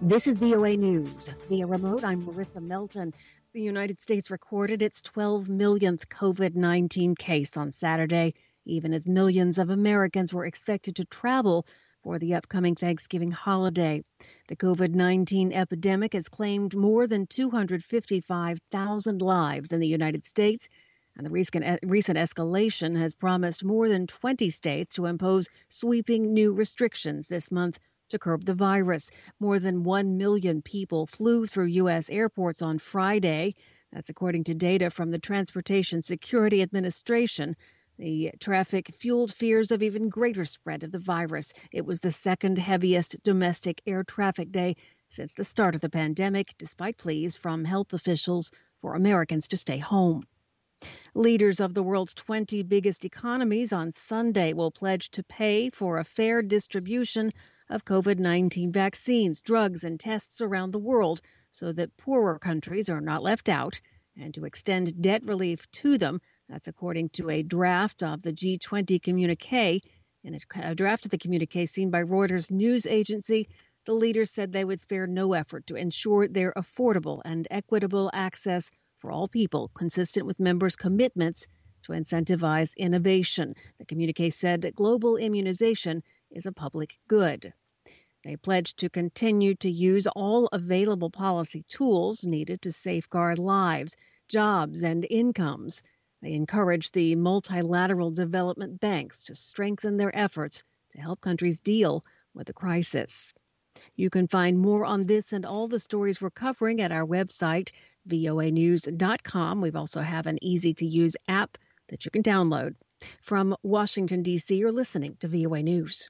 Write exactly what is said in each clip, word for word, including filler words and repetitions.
This is V O A News. Via remote, I'm Marissa Melton. The United States recorded its twelve millionth COVID nineteen case on Saturday, even as millions of Americans were expected to travel for the upcoming Thanksgiving holiday. The COVID nineteen epidemic has claimed more than two hundred fifty-five thousand lives in the United States, and the recent, recent escalation has promised more than twenty states to impose sweeping new restrictions this month to curb the virus. More than one million people flew through U S airports on Friday. That's according to data from the Transportation Security Administration. The traffic fueled fears of even greater spread of the virus. It was the second heaviest domestic air traffic day since the start of the pandemic, despite pleas from health officials for Americans to stay home. Leaders of the world's twenty biggest economies on Sunday will pledge to pay for a fair distribution of COVID nineteen vaccines, drugs, and tests around the world so that poorer countries are not left out, and to extend debt relief to them. That's according to a draft of the G twenty communique. In a draft of the communique seen by Reuters news agency, the leaders said they would spare no effort to ensure their affordable and equitable access for all people, consistent with members' commitments to incentivize innovation. The communique said that global immunization is a public good. They pledged to continue to use all available policy tools needed to safeguard lives, jobs, and incomes. They encourage the multilateral development banks to strengthen their efforts to help countries deal with the crisis. You can find more on this and all the stories we're covering at our website, V O A news dot com. We also have an easy-to-use app that you can download. From Washington, D C, you're listening to V O A News.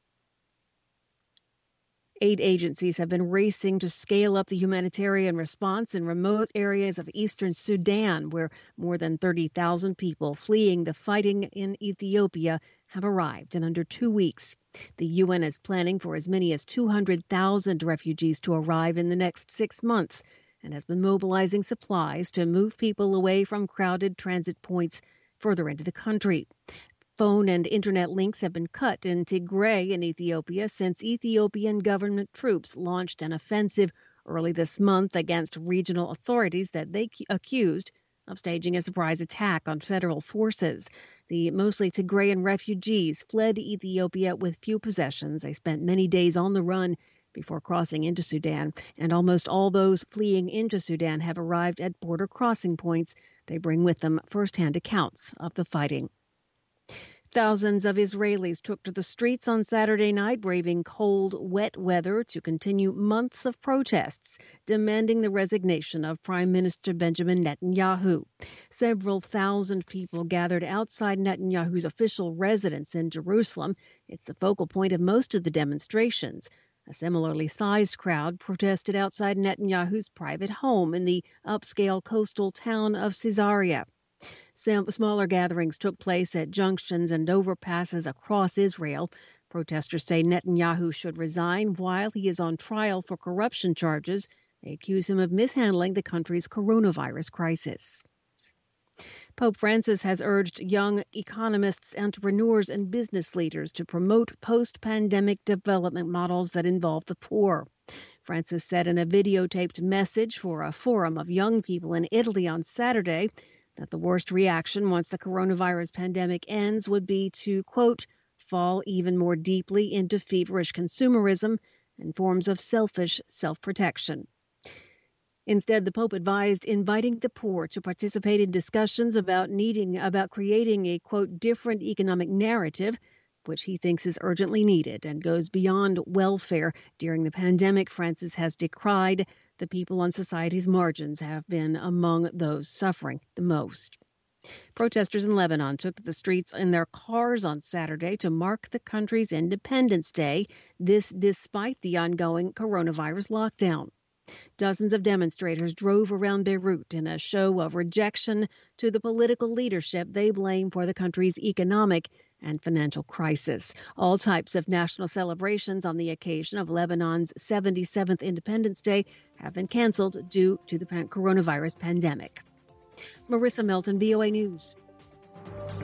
Aid agencies have been racing to scale up the humanitarian response in remote areas of eastern Sudan, where more than thirty thousand people fleeing the fighting in Ethiopia have arrived in under two weeks. The U N is planning for as many as two hundred thousand refugees to arrive in the next six months and has been mobilizing supplies to move people away from crowded transit points further into the country. Phone and internet links have been cut in Tigray in Ethiopia since Ethiopian government troops launched an offensive early this month against regional authorities that they accused of staging a surprise attack on federal forces. The mostly Tigrayan refugees fled Ethiopia with few possessions. They spent many days on the run before crossing into Sudan, and almost all those fleeing into Sudan have arrived at border crossing points. They bring with them firsthand accounts of the fighting. Thousands of Israelis took to the streets on Saturday night, braving cold, wet weather to continue months of protests demanding the resignation of Prime Minister Benjamin Netanyahu. Several thousand people gathered outside Netanyahu's official residence in Jerusalem. It's the focal point of most of the demonstrations. A similarly sized crowd protested outside Netanyahu's private home in the upscale coastal town of Caesarea. Some smaller gatherings took place at junctions and overpasses across Israel. Protesters say Netanyahu should resign while he is on trial for corruption charges. They accuse him of mishandling the country's coronavirus crisis. Pope Francis has urged young economists, entrepreneurs, and business leaders to promote post-pandemic development models that involve the poor. Francis said in a videotaped message for a forum of young people in Italy on Saturday that the worst reaction once the coronavirus pandemic ends would be to, quote, fall even more deeply into feverish consumerism and forms of selfish self-protection. Instead, the Pope advised inviting the poor to participate in discussions about needing, about creating a, quote, different economic narrative, which he thinks is urgently needed and goes beyond welfare. During the pandemic, Francis has decried the people on society's margins have been among those suffering the most. Protesters in Lebanon took to the streets in their cars on Saturday to mark the country's Independence Day, this despite the ongoing coronavirus lockdown. Dozens of demonstrators drove around Beirut in a show of rejection to the political leadership they blame for the country's economic and financial crisis. All types of national celebrations on the occasion of Lebanon's seventy-seventh Independence Day have been canceled due to the coronavirus pandemic. Marissa Melton, V O A News.